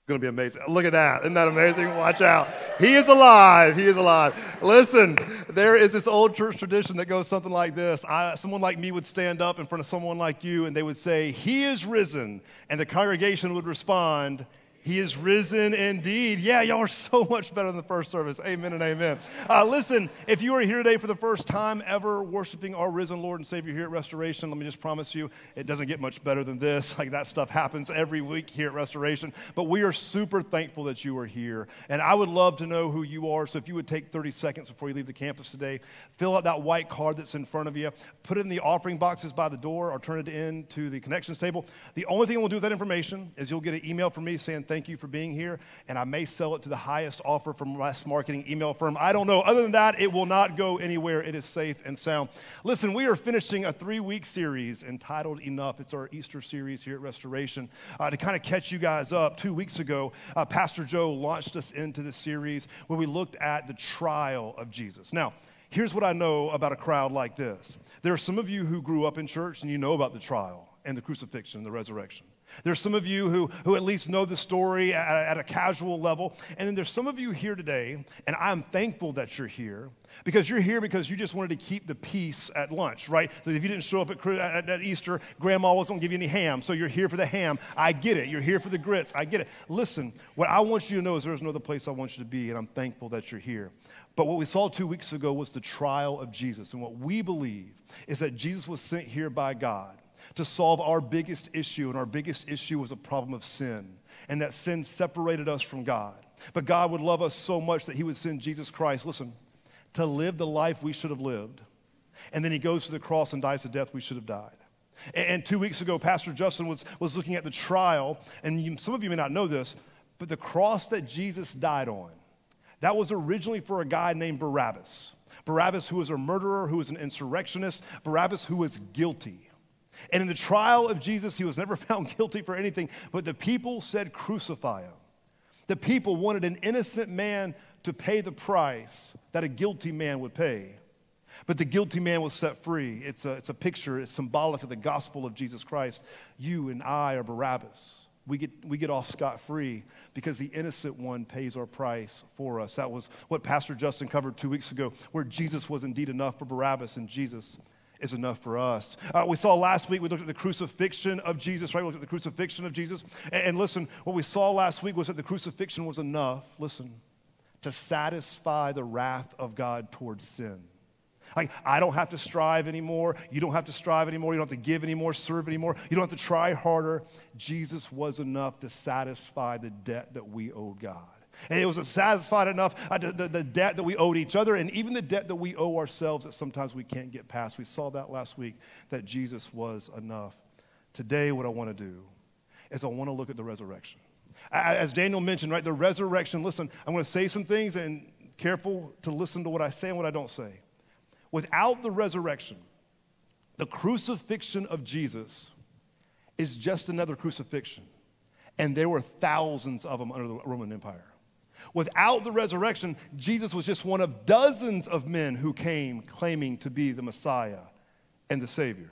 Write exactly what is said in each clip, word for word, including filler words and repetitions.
Going to be amazing. Look at that. Isn't that amazing? Watch out. He is alive. He is alive. Listen, there is this old church tradition that goes something like this. I, someone like me would stand up in front of someone like you, and they would say, "He is risen." And the congregation would respond, "He is risen indeed." Yeah, y'all are so much better than the first service. Amen and amen. Uh, listen, if you are here today for the first time ever worshiping our risen Lord and Savior here at Restoration, let me just promise you, it doesn't get much better than this. Like, that stuff happens every week here at Restoration. But we are super thankful that you are here. And I would love to know who you are. So if you would take thirty seconds before you leave the campus today, fill out that white card that's in front of you, put it in the offering boxes by the door, or turn it in to the connections table. The only thing we'll do with that information is you'll get an email from me saying thank you for being here, and I may sell it to the highest offer from mass marketing email firm. I don't know. Other than that, it will not go anywhere. It is safe and sound. Listen, we are finishing a three-week series entitled Enough. It's our Easter series here at Restoration. Uh, to kind of catch you guys up, two weeks ago, uh, Pastor Joe launched us into this series where we looked at the trial of Jesus. Now, here's what I know about a crowd like this. There are some of you who grew up in church and you know about the trial and the crucifixion and the resurrection. There's some of you who, who at least know the story at, at a casual level. And then there's some of you here today, and I'm thankful that you're here, because you're here because you just wanted to keep the peace at lunch, right? So if you didn't show up at, at, at Easter, Grandma wasn't going to give you any ham, so you're here for the ham. I get it. You're here for the grits. I get it. Listen, what I want you to know is there's no other place I want you to be, and I'm thankful that you're here. But what we saw two weeks ago was the trial of Jesus. And what we believe is that Jesus was sent here by God to solve our biggest issue, and our biggest issue was a problem of sin, and that sin separated us from God. But God would love us so much that he would send Jesus Christ, listen, to live the life we should have lived, and then he goes to the cross and dies the death we should have died. And, and two weeks ago, Pastor Justin was, was looking at the trial, and you, some of you may not know this, but the cross that Jesus died on, that was originally for a guy named Barabbas. Barabbas, who was a murderer, who was an insurrectionist, Barabbas, who was guilty. And in the trial of Jesus, he was never found guilty for anything, but the people said, "Crucify him." The people wanted an innocent man to pay the price that a guilty man would pay. But the guilty man was set free. It's a, it's a picture, it's symbolic of the gospel of Jesus Christ. You and I are Barabbas. We get, we get off scot-free because the innocent one pays our price for us. That was what Pastor Justin covered two weeks ago, where Jesus was indeed enough for Barabbas, and Jesus is enough for us. Uh, we saw last week, we looked at the crucifixion of Jesus, right? We looked at the crucifixion of Jesus. And, and listen, what we saw last week was that the crucifixion was enough, listen, to satisfy the wrath of God towards sin. Like, I don't have to strive anymore. You don't have to strive anymore. You don't have to give anymore, serve anymore. You don't have to try harder. Jesus was enough to satisfy the debt that we owed God. And it was satisfied enough, uh, the, the, the debt that we owed each other, and even the debt that we owe ourselves that sometimes we can't get past. We saw that last week, that Jesus was enough. Today, what I want to do is I want to look at the resurrection. As Daniel mentioned, right, the resurrection, listen, I'm going to say some things, and careful to listen to what I say and what I don't say. Without the resurrection, the crucifixion of Jesus is just another crucifixion. And there were thousands of them under the Roman Empire. Without the resurrection, Jesus was just one of dozens of men who came claiming to be the Messiah and the Savior.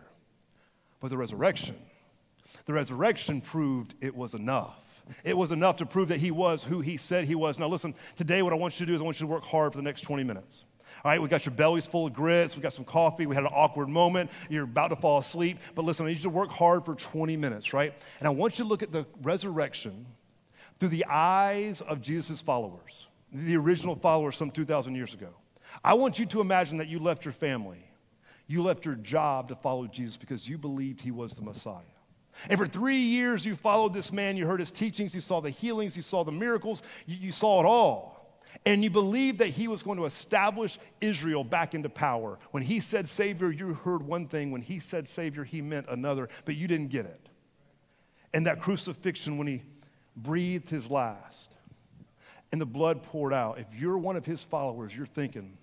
But the resurrection, the resurrection proved it was enough. It was enough to prove that he was who he said he was. Now listen, today what I want you to do is I want you to work hard for the next twenty minutes. All right, we got your bellies full of grits, we got some coffee, we had an awkward moment, you're about to fall asleep, but listen, I need you to work hard for twenty minutes, right? And I want you to look at the resurrection through the eyes of Jesus' followers, the original followers some two thousand years ago. I want you to imagine that you left your family, you left your job to follow Jesus because you believed he was the Messiah. And for three years you followed this man, you heard his teachings, you saw the healings, you saw the miracles, you, you saw it all. And you believed that he was going to establish Israel back into power. When he said Savior, you heard one thing. When he said Savior, he meant another, but you didn't get it. And that crucifixion, when he breathed his last and the blood poured out, if you're one of his followers, you're thinking,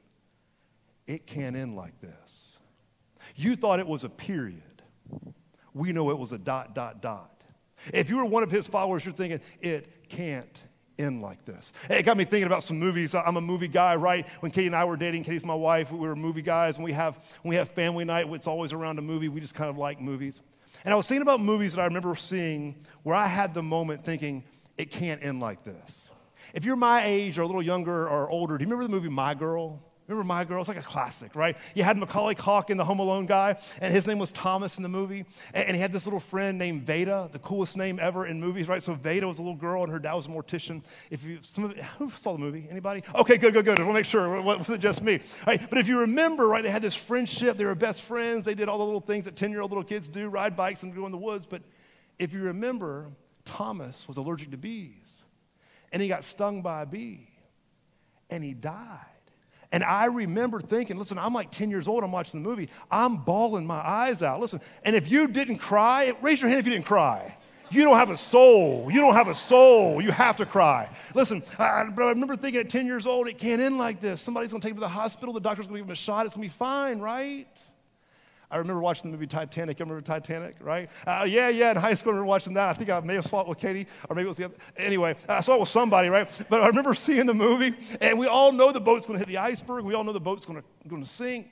it can't end like this. You thought it was a period. We know it was a dot, dot, dot. If you were one of his followers, you're thinking, it can't end like this. It got me thinking about some movies. I'm a movie guy, right? When Katie and I were dating, Katie's my wife, we were movie guys, and we have, when we have family night, it's always around a movie. We just kind of like movies. And I was thinking about movies that I remember seeing where I had the moment thinking, it can't end like this. If you're my age or a little younger or older, do you remember the movie My Girl? Remember My Girl? It's like a classic, right? You had Macaulay Culkin, the Home Alone guy, and his name was Thomas in the movie. And he had this little friend named Veda, the coolest name ever in movies, right? So Veda was a little girl, and her dad was a mortician. If you, some of, who saw the movie? Anybody? Okay, good, good, good. I want to make sure it wasn't just me. Right? But if you remember, right, they had this friendship. They were best friends. They did all the little things that ten-year-old little kids do, ride bikes and go in the woods. But if you remember, Thomas was allergic to bees, and he got stung by a bee, and he died. And I remember thinking, listen, I'm like ten years old, I'm watching the movie, I'm bawling my eyes out. Listen, and if you didn't cry, raise your hand if you didn't cry. You don't have a soul. You don't have a soul. You have to cry. Listen, I, but I remember thinking at ten years old, it can't end like this. Somebody's going to take him to the hospital. The doctor's going to give him a shot. It's going to be fine, right? I remember watching the movie Titanic. You remember Titanic, right? Uh, yeah, yeah, in high school, I remember watching that. I think I may have saw it with Katie, or maybe it was the other. Anyway, I saw it with somebody, right? But I remember seeing the movie, and we all know the boat's going to hit the iceberg. We all know the boat's going to, going to sink.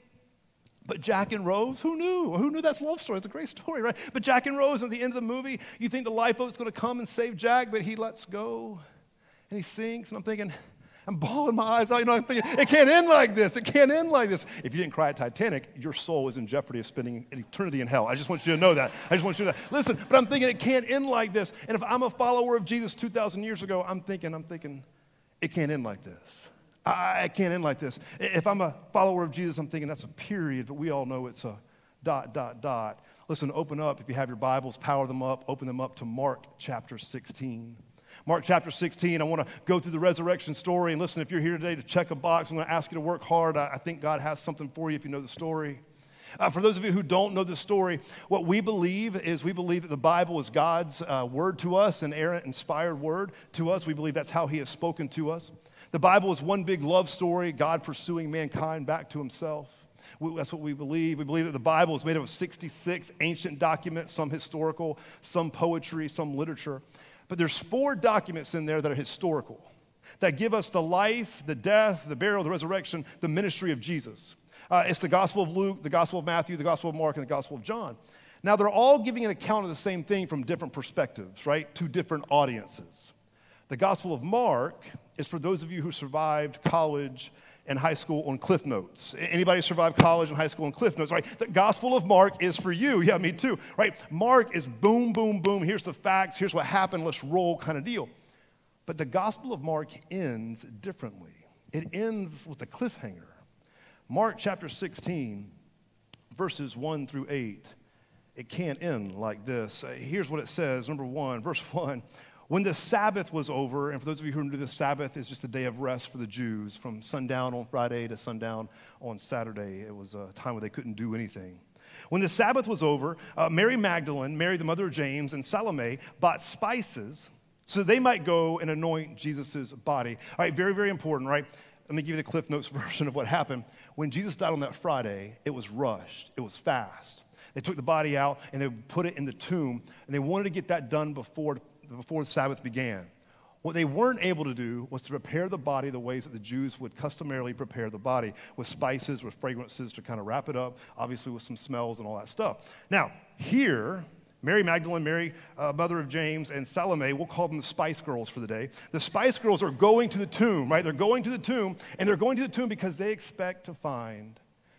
But Jack and Rose, who knew? Who knew that's a love story? It's a great story, right? But Jack and Rose, at the end of the movie, you think the lifeboat's going to come and save Jack, but he lets go, and he sinks, and I'm thinking, I'm bawling my eyes out. You know, I'm thinking, it can't end like this. It can't end like this. If you didn't cry at Titanic, your soul is in jeopardy of spending an eternity in hell. I just want you to know that. I just want you to know that. Listen, but I'm thinking it can't end like this. And if I'm a follower of Jesus two thousand years ago, I'm thinking, I'm thinking, it can't end like this. I, I can't end like this. If I'm a follower of Jesus, I'm thinking that's a period, but we all know it's a dot, dot, dot. Listen, open up, if you have your Bibles, power them up, open them up to Mark chapter sixteen. Mark chapter sixteen, I want to go through the resurrection story. And listen, if you're here today to check a box, I'm going to ask you to work hard. I, I think God has something for you if you know the story. Uh, for those of you who don't know the story, what we believe is we believe that the Bible is God's uh, word to us, an inerrant, inspired word to us. We believe that's how he has spoken to us. The Bible is one big love story, God pursuing mankind back to himself. We, that's what we believe. We believe that the Bible is made up of sixty-six ancient documents, some historical, some poetry, some literature. But there's four documents in there that are historical, that give us the life, the death, the burial, the resurrection, the ministry of Jesus. Uh, it's the Gospel of Luke, the Gospel of Matthew, the Gospel of Mark, and the Gospel of John. Now, they're all giving an account of the same thing from different perspectives, right, to different audiences. The Gospel of Mark is for those of you who survived college and high school on Cliff Notes. Anybody survived college and high school on Cliff Notes, right? The Gospel of Mark is for you. Yeah, me too, right? Mark is boom, boom, boom. Here's the facts. Here's what happened. Let's roll kind of deal. But the Gospel of Mark ends differently. It ends with a cliffhanger. Mark chapter sixteen, verses one through eight. It can't end like this. Here's what it says. Number one, verse one. When the Sabbath was over, and for those of you who know, the Sabbath is just a day of rest for the Jews, from sundown on Friday to sundown on Saturday. It was a time where they couldn't do anything. When the Sabbath was over, uh, Mary Magdalene, Mary the mother of James, and Salome bought spices so they might go and anoint Jesus' body. All right, very, very important, right? Let me give you the Cliff Notes version of what happened. When Jesus died on that Friday, it was rushed. It was fast. They took the body out, and they put it in the tomb, and they wanted to get that done before before the Sabbath began. What they weren't able to do was to prepare the body the ways that the Jews would customarily prepare the body, with spices, with fragrances to kind of wrap it up, obviously with some smells and all that stuff. Now, here, Mary Magdalene, Mary, uh, mother of James, and Salome, we'll call them the Spice Girls for the day. The Spice Girls are going to the tomb, right? They're going to the tomb, and they're going to the tomb because they expect to find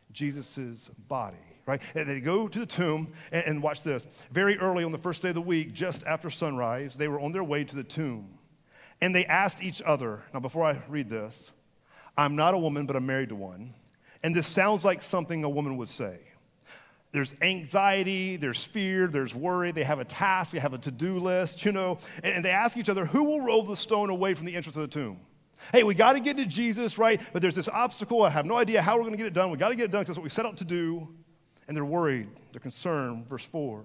Jesus' body. Right? And they go to the tomb, and, and watch this. Very early on the first day of the week, just after sunrise, they were on their way to the tomb. And they asked each other, now before I read this, I'm not a woman, but I'm married to one. And this sounds like something a woman would say. There's anxiety, there's fear, there's worry. They have a task, they have a to-do list, you know. And, and they ask each other, who will roll the stone away from the entrance of the tomb? Hey, we got to get to Jesus, right? But there's this obstacle. I have no idea how we're going to get it done. We got to get it done because that's what we set out to do. And they're worried, they're concerned, verse four.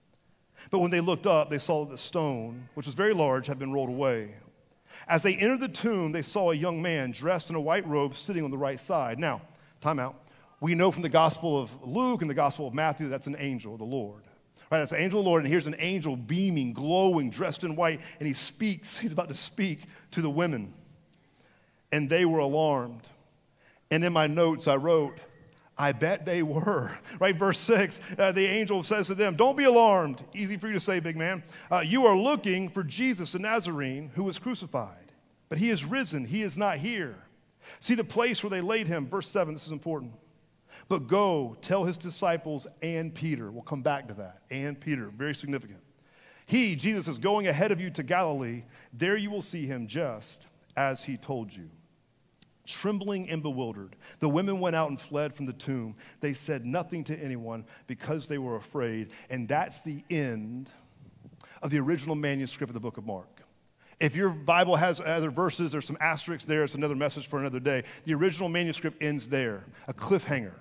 But when they looked up, they saw that the stone, which was very large, had been rolled away. As they entered the tomb, they saw a young man dressed in a white robe sitting on the right side. Now, time out. We know from the Gospel of Luke and the Gospel of Matthew that's an angel of the Lord. Right, that's an angel of the Lord, and here's an angel beaming, glowing, dressed in white, and he speaks, he's about to speak to the women. And they were alarmed. And in my notes I wrote, I bet they were. Right, verse six, uh, the angel says to them, don't be alarmed. Easy for you to say, big man. Uh, you are looking for Jesus the Nazarene who was crucified. But he is risen. He is not here. See the place where they laid him. Verse seven, this is important. But go, tell his disciples and Peter. We'll come back to that. And Peter, very significant. He, Jesus, is going ahead of you to Galilee. There you will see him just as he told you. Trembling and bewildered, the women went out and fled from the tomb. They said nothing to anyone because they were afraid. And that's the end of the original manuscript of the book of Mark. If your Bible has other verses, there's some asterisks there. It's another message for another day. The original manuscript ends there, a cliffhanger,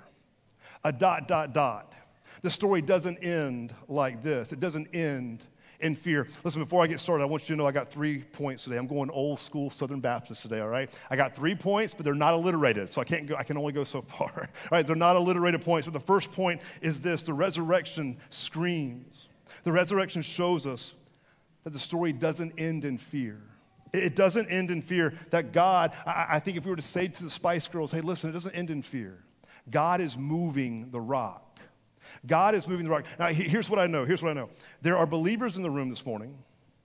a dot, dot, dot. The story doesn't end like this. It doesn't end in fear. Listen, before I get started, I want you to know I got three points today. I'm going old school Southern Baptist today, all right? I got three points, but they're not alliterated, so I can't go, I can only go so far. All right, they're not alliterated points, but the first point is this: the resurrection screams. The resurrection shows us that the story doesn't end in fear. It doesn't end in fear. That God, I, I think if we were to say to the Spice Girls, hey, listen, it doesn't end in fear. God is moving the rock. God is moving the rock. Now, here's what I know. Here's what I know. There are believers in the room this morning,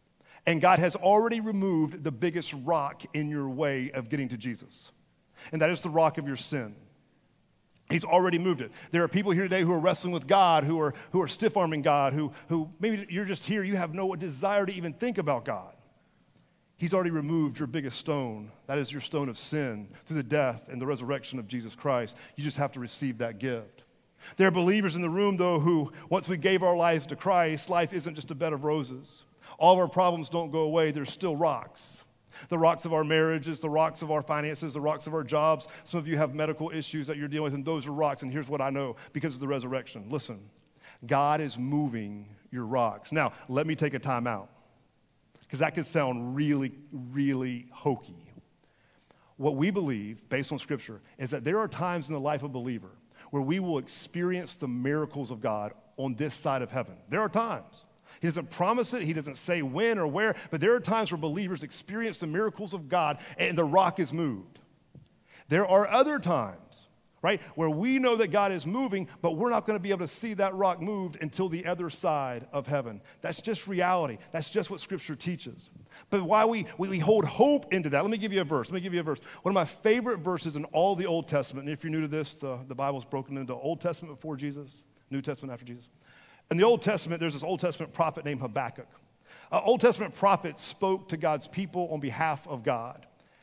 and God has already removed the biggest rock in your way of getting to Jesus, and that is the rock of your sin. He's already moved it. There are people here today who are wrestling with God, who are, who are stiff-arming God, who, who maybe you're just here, you have no desire to even think about God. He's already removed your biggest stone. That is your stone of sin through the death and the resurrection of Jesus Christ. You just have to receive that gift. There are believers in the room, though, who, once we gave our lives to Christ, life isn't just a bed of roses. All of our problems don't go away. There's still rocks. The rocks of our marriages, the rocks of our finances, the rocks of our jobs. Some of you have medical issues that you're dealing with, and those are rocks. And here's what I know because of the resurrection. Listen, God is moving your rocks. Now, let me take a time out, because that could sound really, really hokey. What we believe, based on Scripture, is that there are times in the life of a believer where we will experience the miracles of God on this side of heaven. There are times. He doesn't promise it. He doesn't say when or where, but there are times where believers experience the miracles of God and the rock is moved. There are other times, right, where we know that God is moving, but we're not going to be able to see that rock moved until the other side of heaven. That's just reality. That's just what Scripture teaches. But why we, we, we hold hope into that, let me give you a verse. Let me give you a verse. One of my favorite verses in all the Old Testament, and if you're new to this, the, the Bible's broken into Old Testament before Jesus, New Testament after Jesus. In the Old Testament, there's this Old Testament prophet named Habakkuk. An Old Testament prophet spoke to God's people on behalf of God.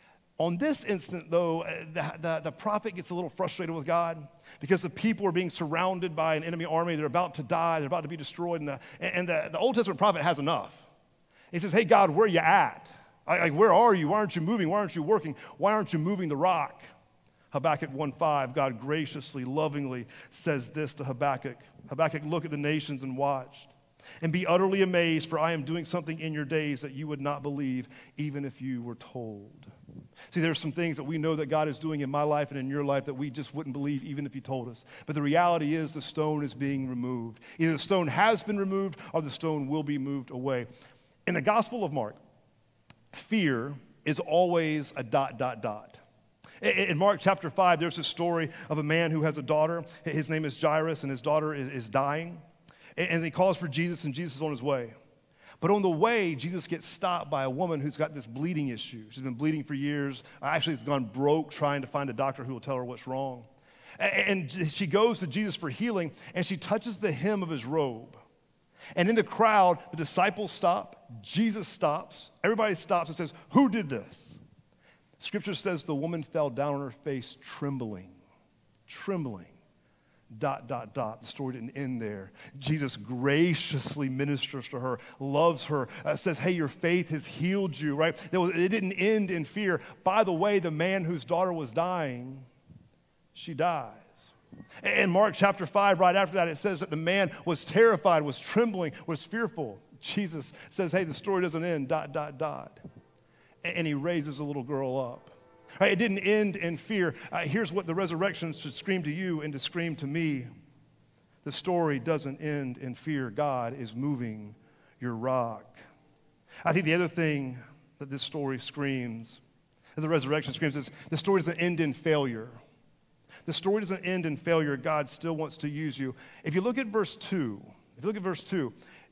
On this instant, though, the, the, the prophet gets a little frustrated with God because the people are being surrounded by an enemy army. They're about to die. They're about to be destroyed. And the, and the, the Old Testament prophet has enough. He says, hey, God, where are you at? Like, where are you? Why aren't you moving? Why aren't you working? Why aren't you moving the rock? Habakkuk one five, God graciously, lovingly says this to Habakkuk. Habakkuk, look at the nations and watch, and be utterly amazed, for I am doing something in your days that you would not believe, even if you were told. See, there's some things that we know that God is doing in my life and in your life that we just wouldn't believe even if he told us. But the reality is the stone is being removed. Either the stone has been removed or the stone will be moved away. In the Gospel of Mark, fear is always a dot, dot, dot. In Mark chapter five, there's a story of a man who has a daughter. His name is Jairus, and his daughter is, is dying. And he calls for Jesus, and Jesus is on his way. But on the way, Jesus gets stopped by a woman who's got this bleeding issue. She's been bleeding for years. Actually, has gone broke trying to find a doctor who will tell her what's wrong. And she goes to Jesus for healing, and she touches the hem of his robe. And in the crowd, the disciples stop. Jesus stops. Everybody stops and says, who did this? Scripture says the woman fell down on her face trembling, trembling. Dot, dot, dot. The story didn't end there. Jesus graciously ministers to her, loves her, uh, says, hey, your faith has healed you, right? It didn't end in fear. By the way, the man whose daughter was dying, she dies. In Mark chapter five, right after that, it says that the man was terrified, was trembling, was fearful. Jesus says, hey, the story doesn't end, dot, dot, dot. And he raises a little girl up. Right, it didn't end in fear. Uh, here's what the resurrection should scream to you and to scream to me. The story doesn't end in fear. God is moving your rock. I think the other thing that this story screams, that the resurrection screams, is the story doesn't end in failure. The story doesn't end in failure. God still wants to use you. If you look at verse two, if you look at verse two,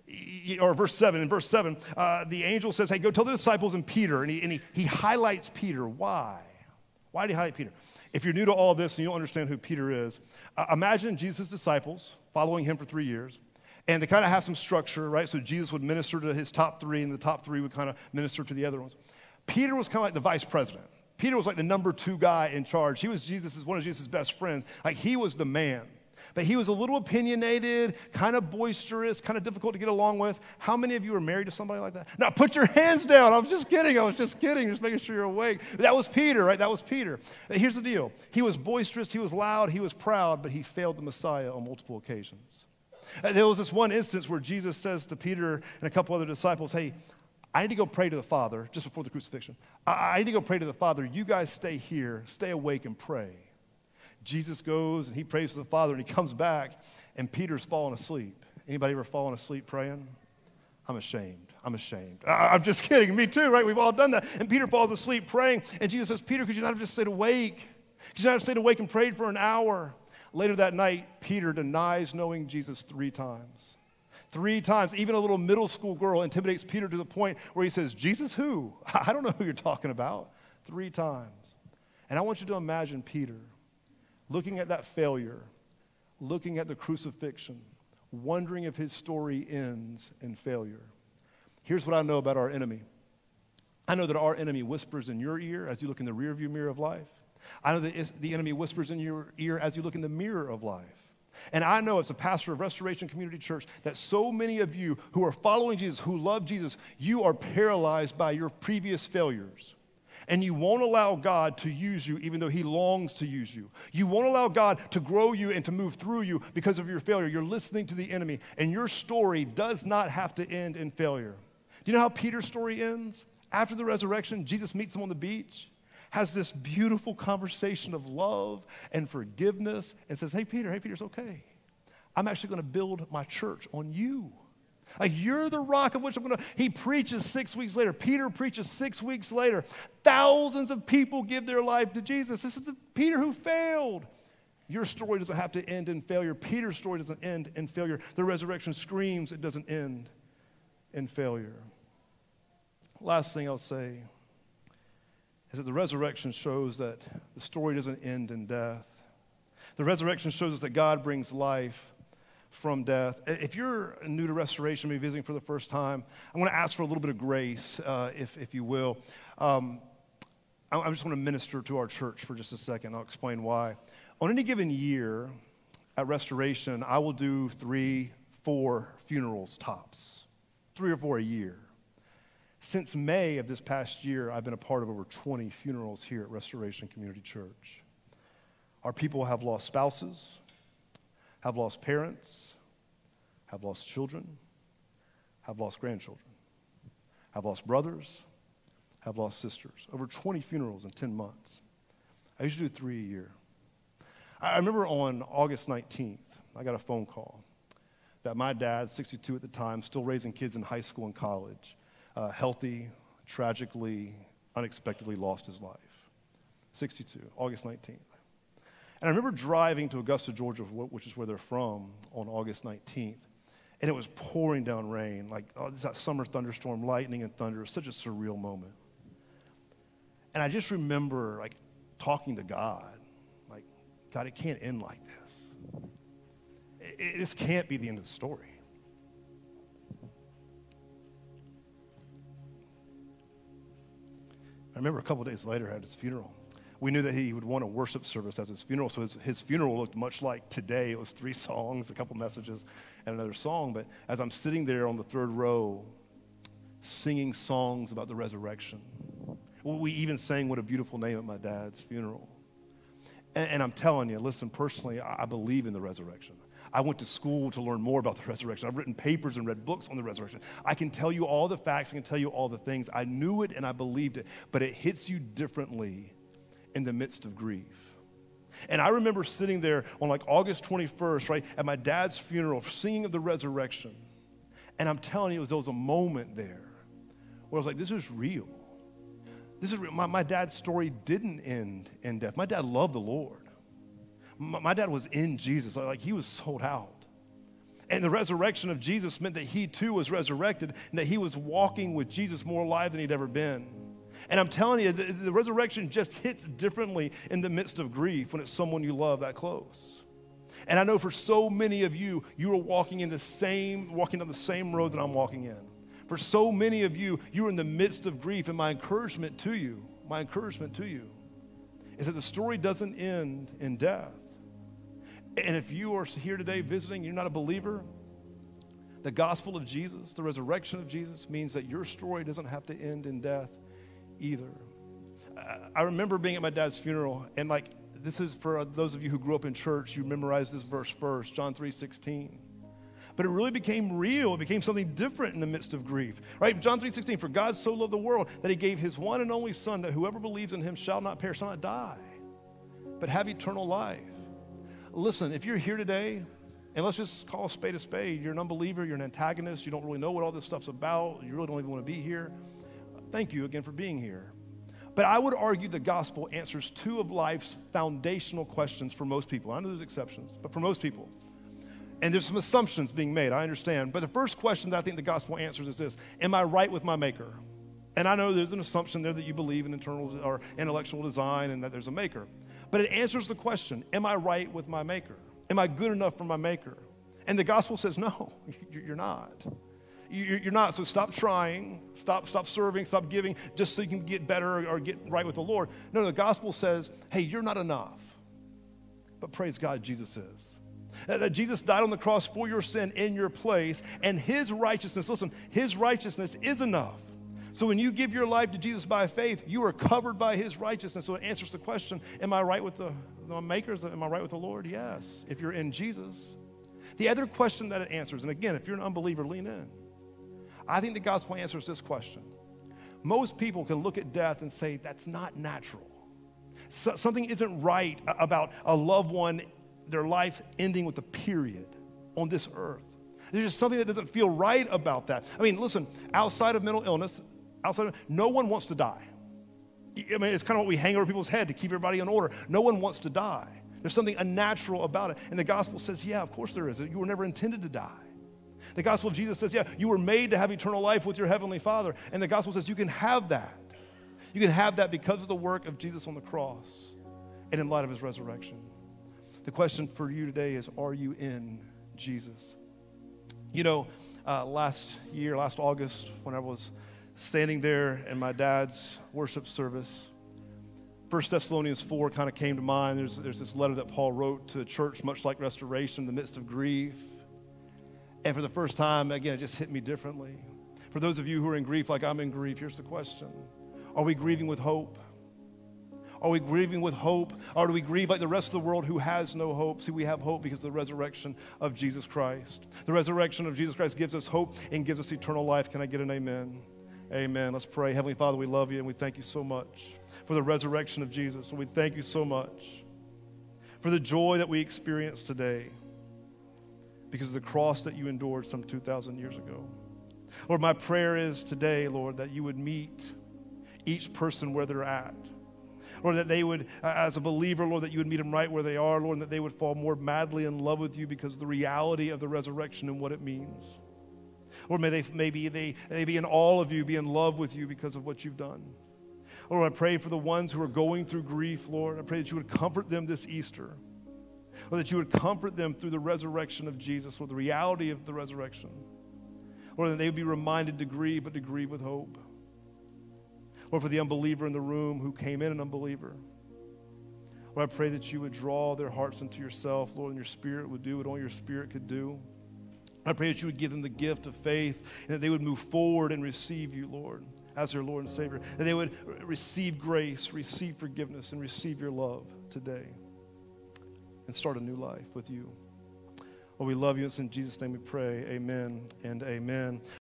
or verse seven, in verse seven, uh, the angel says, hey, go tell the disciples and Peter, and he, and he, he highlights Peter. Why? Why did he highlight Peter? If you're new to all this and you don't understand who Peter is, uh, imagine Jesus' disciples following him for three years, and they kind of have some structure, right? So Jesus would minister to his top three, and the top three would kind of minister to the other ones. Peter was kind of like the vice president. Peter was like the number two guy in charge. He was Jesus's, one of Jesus' best friends. Like, he was the man. But he was a little opinionated, kind of boisterous, kind of difficult to get along with. How many of you are married to somebody like that? Now, put your hands down. I was just kidding. I was just kidding. Just making sure you're awake. That was Peter, right? That was Peter. Here's the deal. He was boisterous. He was loud. He was proud. But he failed the Messiah on multiple occasions. And there was this one instance where Jesus says to Peter and a couple other disciples, hey, I need to go pray to the Father just before the crucifixion. I, I need to go pray to the Father. You guys stay here. Stay awake and pray. Jesus goes and he prays to the Father, and he comes back, and Peter's falling asleep. Anybody ever fallen asleep praying? I'm ashamed. I'm ashamed. I, I'm just kidding. Me too, right? We've all done that. And Peter falls asleep praying, and Jesus says, Peter, could you not have just stayed awake? Could you not have stayed awake and prayed for an hour? Later that night, Peter denies knowing Jesus three times. Three times. Even a little middle school girl intimidates Peter to the point where he says, Jesus who? I don't know who you're talking about. Three times. And I want you to imagine Peter looking at that failure, looking at the crucifixion, wondering if his story ends in failure. Here's what I know about our enemy. I know that our enemy whispers in your ear as you look in the rearview mirror of life. I know that the enemy whispers in your ear as you look in the mirror of life. And I know as a pastor of Restoration Community Church that so many of you who are following Jesus, who love Jesus, you are paralyzed by your previous failures. And you won't allow God to use you even though he longs to use you. You won't allow God to grow you and to move through you because of your failure. You're listening to the enemy, and your story does not have to end in failure. Do you know how Peter's story ends? After the resurrection, Jesus meets him on the beach, has this beautiful conversation of love and forgiveness, and says, hey, Peter, hey, Peter, it's okay. I'm actually going to build my church on you. Like, you're the rock of which I'm going to. He preaches six weeks later. Peter preaches six weeks later. Thousands of people give their life to Jesus. This is the Peter who failed. Your story doesn't have to end in failure. Peter's story doesn't end in failure. The resurrection screams it doesn't end in failure. Last thing I'll say is that the resurrection shows that the story doesn't end in death. The resurrection shows us that God brings life from death. If you're new to Restoration, maybe visiting for the first time, I want to ask for a little bit of grace, uh, if, if you will. Um, I, I just want to minister to our church for just a second. I'll explain why. On any given year at Restoration, I will do three, four funerals tops, three or four a year. Since May of this past year, I've been a part of over twenty funerals here at Restoration Community Church. Our people have lost spouses, have lost parents, have lost children, have lost grandchildren, have lost brothers, have lost sisters. Over twenty funerals in ten months. I usually do three a year. I remember on August nineteenth, I got a phone call that my dad, sixty-two at the time, still raising kids in high school and college, uh, healthy, tragically, unexpectedly lost his life. sixty-two, August nineteenth. And I remember driving to Augusta, Georgia, which is where they're from, on August nineteenth, and it was pouring down rain, like oh, this that summer thunderstorm, lightning and thunder. It was such a surreal moment. And I just remember like talking to God, like, God, it can't end like this. It, it, this can't be the end of the story. I remember a couple of days later, I had his funeral. We knew that he would want a worship service as his funeral, so his, his funeral looked much like today. It was three songs, a couple messages, and another song. But as I'm sitting there on the third row, singing songs about the resurrection, we even sang What a Beautiful Name at my dad's funeral. And, and I'm telling you, listen, personally, I, I believe in the resurrection. I went to school to learn more about the resurrection. I've written papers and read books on the resurrection. I can tell you all the facts. I can tell you all the things. I knew it and I believed it, but it hits you differently in the midst of grief. And I remember sitting there on like August twenty-first, right, at my dad's funeral, singing of the resurrection. And I'm telling you, there was a moment there where I was like, this is real. This is real. My, my dad's story didn't end in death. My dad loved the Lord. My, my dad was in Jesus. Like, he was sold out. And the resurrection of Jesus meant that he too was resurrected and that he was walking with Jesus more alive than he'd ever been. And I'm telling you, the, the resurrection just hits differently in the midst of grief when it's someone you love that close. And I know for so many of you, you are walking in the same, walking down the same road that I'm walking in. For so many of you, you're in the midst of grief, and my encouragement to you, my encouragement to you is that the story doesn't end in death. And if you are here today visiting, you're not a believer, the gospel of Jesus, the resurrection of Jesus means that your story doesn't have to end in death either. I remember being at my dad's funeral, and like, this is for those of you who grew up in church, you memorized this verse first, John three sixteen. But it really became real. It became something different in the midst of grief, right? John three sixteen, for God so loved the world that he gave his one and only son, that whoever believes in him shall not perish, shall not die, but have eternal life. Listen, if you're here today, and let's just call a spade a spade, you're an unbeliever, you're an antagonist, you don't really know what all this stuff's about, you really don't even want to be here, thank you again for being here. But I would argue the gospel answers two of life's foundational questions for most people. I know there's exceptions, but for most people. And there's some assumptions being made, I understand. But the first question that I think the gospel answers is this: am I right with my maker? And I know there's an assumption there that you believe in internal or intellectual design and that there's a maker. But it answers the question, am I right with my maker? Am I good enough for my maker? And the gospel says, no, you're not. You're not, so stop trying, stop, stop serving, stop giving, just so you can get better or get right with the Lord. No, the gospel says, hey, you're not enough. But praise God, Jesus is. That Jesus died on the cross for your sin in your place, and his righteousness, listen, his righteousness is enough. So when you give your life to Jesus by faith, you are covered by his righteousness. So it answers the question, am I right with the, the makers? Am I right with the Lord? Yes, if you're in Jesus. The other question that it answers, and again, if you're an unbeliever, lean in. I think the gospel answers this question. Most people can look at death and say, that's not natural. So, something isn't right about a loved one, their life ending with a period on this earth. There's just something that doesn't feel right about that. I mean, listen, outside of mental illness, outside of, no one wants to die. I mean, it's kind of what we hang over people's head to keep everybody in order. No one wants to die. There's something unnatural about it. And the gospel says, yeah, of course there is. You were never intended to die. The gospel of Jesus says, yeah, you were made to have eternal life with your heavenly Father. And the gospel says you can have that. You can have that because of the work of Jesus on the cross and in light of his resurrection. The question for you today is, are you in Jesus? You know, uh, last year, last August, when I was standing there in my dad's worship service, First Thessalonians four kind of came to mind. There's, there's this letter that Paul wrote to the church, much like restoration, in the midst of grief. And for the first time, again, it just hit me differently. For those of you who are in grief like I'm in grief, here's the question. Are we grieving with hope? Are we grieving with hope? Or do we grieve like the rest of the world who has no hope? See, we have hope because of the resurrection of Jesus Christ. The resurrection of Jesus Christ gives us hope and gives us eternal life. Can I get an amen? Amen. Let's pray. Heavenly Father, we love you and we thank you so much for the resurrection of Jesus. And we thank you so much for the joy that we experience today, because of the cross that you endured some two thousand years ago. Lord, my prayer is today, Lord, that you would meet each person where they're at. Lord, that they would, uh, as a believer, Lord, that you would meet them right where they are, Lord, and that they would fall more madly in love with you because of the reality of the resurrection and what it means. Lord, may they, maybe they, they be in all of you, be in love with you because of what you've done. Lord, I pray for the ones who are going through grief, Lord. I pray that you would comfort them this Easter. Or that you would comfort them through the resurrection of Jesus, or the reality of the resurrection. Or that they would be reminded to grieve, but to grieve with hope. Or for the unbeliever in the room who came in an unbeliever. Lord, I pray that you would draw their hearts into yourself, Lord, and your spirit would do what only your spirit could do. I pray that you would give them the gift of faith, and that they would move forward and receive you, Lord, as their Lord and Savior. That they would receive grace, receive forgiveness, and receive your love today. And start a new life with you. Well, we love you. It's in Jesus' name we pray. Amen and amen.